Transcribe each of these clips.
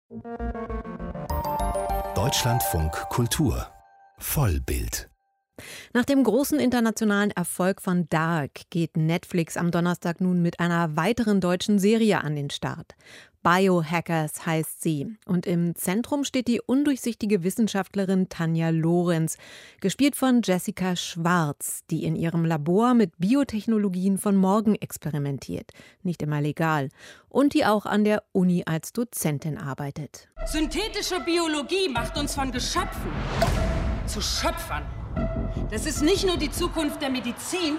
Deutschlandfunk Kultur Vollbild. Nach dem großen internationalen Erfolg von Dark geht Netflix am Donnerstag nun mit einer weiteren deutschen Serie an den Start. Biohackers heißt sie. Und im Zentrum steht die undurchsichtige Wissenschaftlerin Tanja Lorenz, gespielt von Jessica Schwarz, die in ihrem Labor mit Biotechnologien von morgen experimentiert. Nicht immer legal. Und die auch an der Uni als Dozentin arbeitet. Synthetische Biologie macht uns von Geschöpfen zu Schöpfern. Das ist nicht nur die Zukunft der Medizin,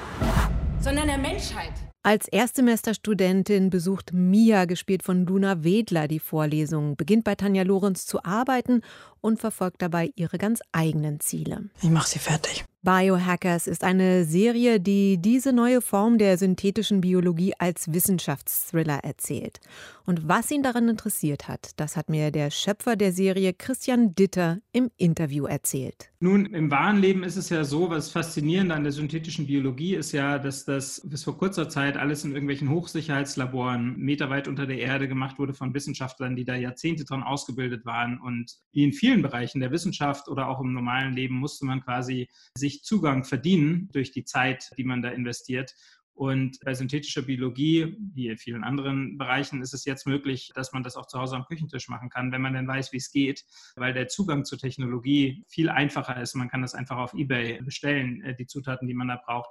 sondern der Menschheit. Als Erstsemesterstudentin besucht Mia, gespielt von Luna Wedler, die Vorlesung, beginnt bei Tanja Lorenz zu arbeiten und verfolgt dabei ihre ganz eigenen Ziele. Ich mach sie fertig. Biohackers ist eine Serie, die diese neue Form der synthetischen Biologie als Wissenschaftsthriller erzählt. Und was ihn daran interessiert hat, das hat mir der Schöpfer der Serie Christian Ditter im Interview erzählt. Nun, im wahren Leben ist es ja so, was faszinierend an der synthetischen Biologie ist ja, dass das bis vor kurzer Zeit alles in irgendwelchen Hochsicherheitslaboren meterweit unter der Erde gemacht wurde von Wissenschaftlern, die da Jahrzehnte dran ausgebildet waren. Und wie in vielen Bereichen der Wissenschaft oder auch im normalen Leben musste man quasi sich Zugang verdienen durch die Zeit, die man da investiert. Und bei synthetischer Biologie, wie in vielen anderen Bereichen, ist es jetzt möglich, dass man das auch zu Hause am Küchentisch machen kann, wenn man denn weiß, wie es geht, weil der Zugang zur Technologie viel einfacher ist. Man kann das einfach auf eBay bestellen, die Zutaten, die man da braucht.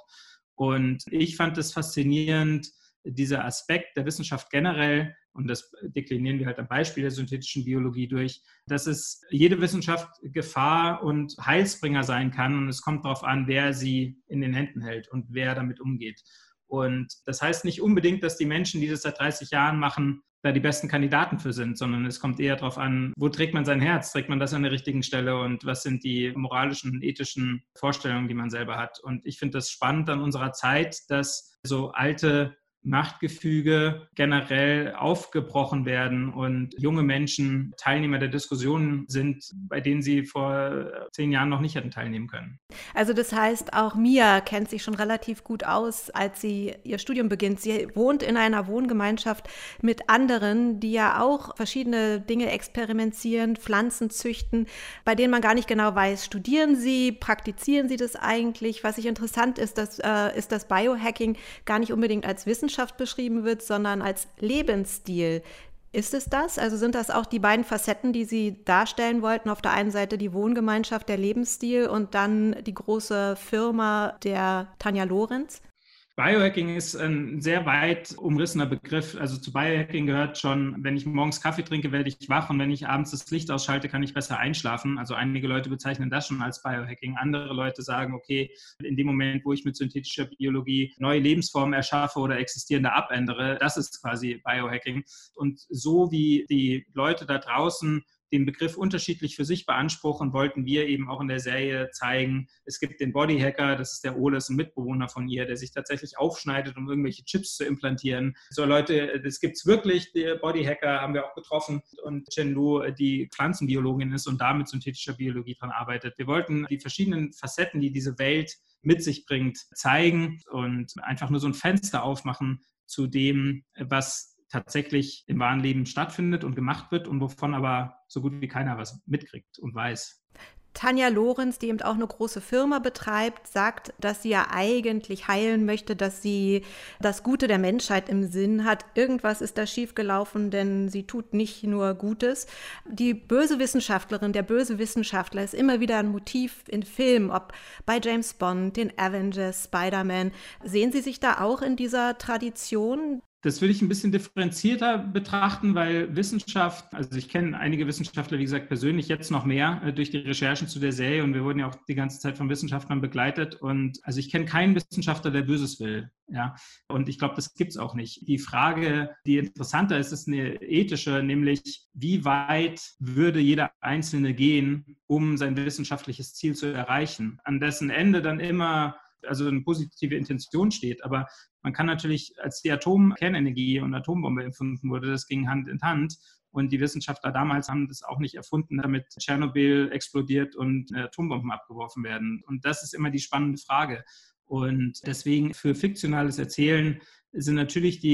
Und ich fand es faszinierend, dieser Aspekt der Wissenschaft generell, und das deklinieren wir halt am Beispiel der synthetischen Biologie durch, dass es jede Wissenschaft Gefahr und Heilsbringer sein kann und es kommt darauf an, wer sie in den Händen hält und wer damit umgeht. Und das heißt nicht unbedingt, dass die Menschen, die das seit 30 Jahren machen, da die besten Kandidaten für sind, sondern es kommt eher darauf an, wo trägt man sein Herz, trägt man das an der richtigen Stelle und was sind die moralischen und ethischen Vorstellungen, die man selber hat. Und ich finde das spannend an unserer Zeit, dass so alte Machtgefüge generell aufgebrochen werden und junge Menschen Teilnehmer der Diskussionen sind, bei denen sie vor 10 Jahren noch nicht hätten teilnehmen können. Also das heißt, auch Mia kennt sich schon relativ gut aus, als sie ihr Studium beginnt. Sie wohnt in einer Wohngemeinschaft mit anderen, die ja auch verschiedene Dinge experimentieren, Pflanzen züchten, bei denen man gar nicht genau weiß, studieren sie, praktizieren sie das eigentlich? Was ich interessant ist, dass Biohacking gar nicht unbedingt als Wissenschaft beschrieben wird, sondern als Lebensstil. Ist es das? Also sind das auch die beiden Facetten, die Sie darstellen wollten? Auf der einen Seite die Wohngemeinschaft, der Lebensstil und dann die große Firma der Tanja Lorenz? Biohacking ist ein sehr weit umrissener Begriff. Also zu Biohacking gehört schon, wenn ich morgens Kaffee trinke, werde ich wach und wenn ich abends das Licht ausschalte, kann ich besser einschlafen. Also einige Leute bezeichnen das schon als Biohacking. Andere Leute sagen, okay, in dem Moment, wo ich mit synthetischer Biologie neue Lebensformen erschaffe oder existierende abändere, das ist quasi Biohacking. Und so wie die Leute da draußen den Begriff unterschiedlich für sich beanspruchen, wollten wir eben auch in der Serie zeigen, es gibt den Bodyhacker, das ist der Ole, das ist ein Mitbewohner von ihr, der sich tatsächlich aufschneidet, um irgendwelche Chips zu implantieren. So Leute, das gibt's wirklich, die Bodyhacker haben wir auch getroffen und Chen Lu, die Pflanzenbiologin ist und da mit synthetischer Biologie dran arbeitet. Wir wollten die verschiedenen Facetten, die diese Welt mit sich bringt, zeigen und einfach nur so ein Fenster aufmachen zu dem, was tatsächlich im wahren Leben stattfindet und gemacht wird und wovon aber so gut wie keiner was mitkriegt und weiß. Tanja Lorenz, die eben auch eine große Firma betreibt, sagt, dass sie ja eigentlich heilen möchte, dass sie das Gute der Menschheit im Sinn hat. Irgendwas ist da schiefgelaufen, denn sie tut nicht nur Gutes. Die böse Wissenschaftlerin, der böse Wissenschaftler ist immer wieder ein Motiv in Filmen, ob bei James Bond, den Avengers, Spider-Man. Sehen Sie sich da auch in dieser Tradition? Das will ich ein bisschen differenzierter betrachten, weil Wissenschaft, also ich kenne einige Wissenschaftler, wie gesagt, persönlich jetzt noch mehr durch die Recherchen zu der Serie und wir wurden ja auch die ganze Zeit von Wissenschaftlern begleitet und also ich kenne keinen Wissenschaftler, der Böses will, ja, und ich glaube, das gibt es auch nicht. Die Frage, die interessanter ist, ist eine ethische, nämlich wie weit würde jeder Einzelne gehen, um sein wissenschaftliches Ziel zu erreichen, an dessen Ende dann immer also eine positive Intention steht, aber man kann natürlich, als die Atomkernenergie und Atombombe erfunden wurde, das ging Hand in Hand und die Wissenschaftler damals haben das auch nicht erfunden, damit Tschernobyl explodiert und Atombomben abgeworfen werden und das ist immer die spannende Frage und deswegen für fiktionales Erzählen sind natürlich die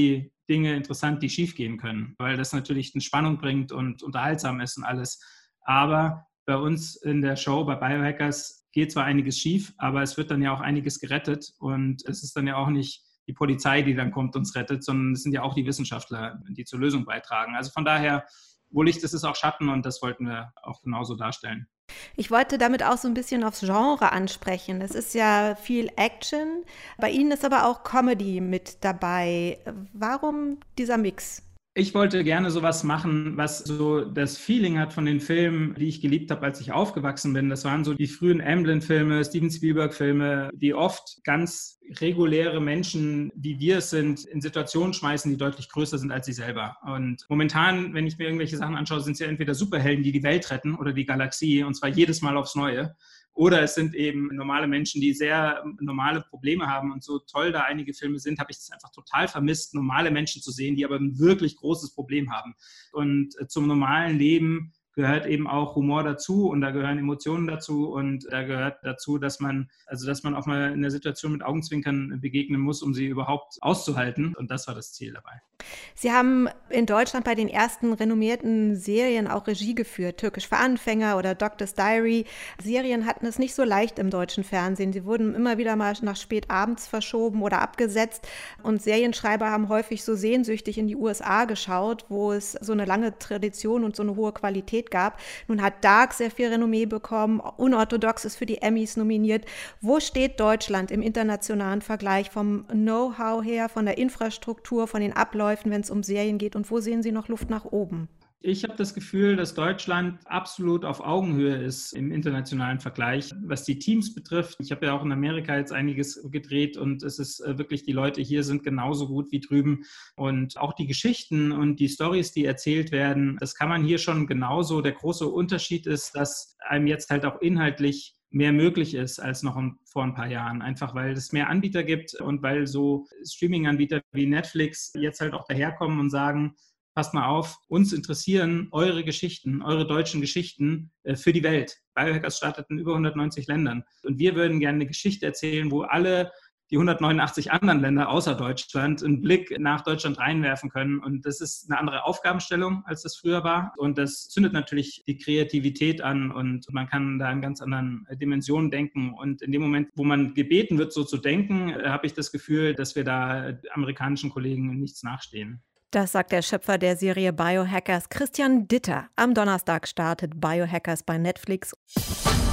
Dinge interessant, die schiefgehen können, weil das natürlich eine Spannung bringt und unterhaltsam ist und alles. Aber bei uns in der Show, bei Biohackers, geht zwar einiges schief, aber es wird dann ja auch einiges gerettet und es ist dann ja auch nicht die Polizei, die dann kommt und uns rettet, sondern es sind ja auch die Wissenschaftler, die zur Lösung beitragen. Also von daher, wo Licht ist, ist auch Schatten und das wollten wir auch genauso darstellen. Ich wollte damit auch so ein bisschen aufs Genre ansprechen. Es ist ja viel Action, bei Ihnen ist aber auch Comedy mit dabei. Warum dieser Mix? Ich wollte gerne sowas machen, was so das Feeling hat von den Filmen, die ich geliebt habe, als ich aufgewachsen bin. Das waren so die frühen Amblin-Filme, Steven Spielberg-Filme, die oft ganz reguläre Menschen, wie wir es sind, in Situationen schmeißen, die deutlich größer sind als sie selber. Und momentan, wenn ich mir irgendwelche Sachen anschaue, sind es ja entweder Superhelden, die die Welt retten oder die Galaxie, und zwar jedes Mal aufs Neue. Oder es sind eben normale Menschen, die sehr normale Probleme haben. Und so toll da einige Filme sind, habe ich es einfach total vermisst, normale Menschen zu sehen, die aber ein wirklich großes Problem haben. Und zum normalen Leben gehört eben auch Humor dazu und da gehören Emotionen dazu und da gehört dazu, dass man auch mal in der Situation mit Augenzwinkern begegnen muss, um sie überhaupt auszuhalten. Und das war das Ziel dabei. Sie haben in Deutschland bei den ersten renommierten Serien auch Regie geführt, Türkisch für Anfänger oder Doctor's Diary. Serien hatten es nicht so leicht im deutschen Fernsehen. Sie wurden immer wieder mal nach spät abends verschoben oder abgesetzt. Und Serienschreiber haben häufig so sehnsüchtig in die USA geschaut, wo es so eine lange Tradition und so eine hohe Qualität gab. Nun hat Dark sehr viel Renommee bekommen. Unorthodox ist für die Emmys nominiert. Wo steht Deutschland im internationalen Vergleich vom Know-how her, von der Infrastruktur, von den Abläufen, wenn es um Serien geht, und wo sehen Sie noch Luft nach oben? Ich habe das Gefühl, dass Deutschland absolut auf Augenhöhe ist im internationalen Vergleich, was die Teams betrifft. Ich habe ja auch in Amerika jetzt einiges gedreht und es ist wirklich, die Leute hier sind genauso gut wie drüben. Und auch die Geschichten und die Storys, die erzählt werden, das kann man hier schon genauso. Der große Unterschied ist, dass einem jetzt halt auch inhaltlich mehr möglich ist als noch vor ein paar Jahren. Einfach weil es mehr Anbieter gibt und weil so Streaming-Anbieter wie Netflix jetzt halt auch daherkommen und sagen, passt mal auf, uns interessieren eure Geschichten, eure deutschen Geschichten für die Welt. Biohackers startet in über 190 Ländern. Und wir würden gerne eine Geschichte erzählen, wo alle die 189 anderen Länder außer Deutschland einen Blick nach Deutschland reinwerfen können. Und das ist eine andere Aufgabenstellung, als das früher war. Und das zündet natürlich die Kreativität an und man kann da in ganz anderen Dimensionen denken. Und in dem Moment, wo man gebeten wird, so zu denken, habe ich das Gefühl, dass wir da amerikanischen Kollegen nichts nachstehen. Das sagt der Schöpfer der Serie Biohackers, Christian Ditter. Am Donnerstag startet Biohackers bei Netflix.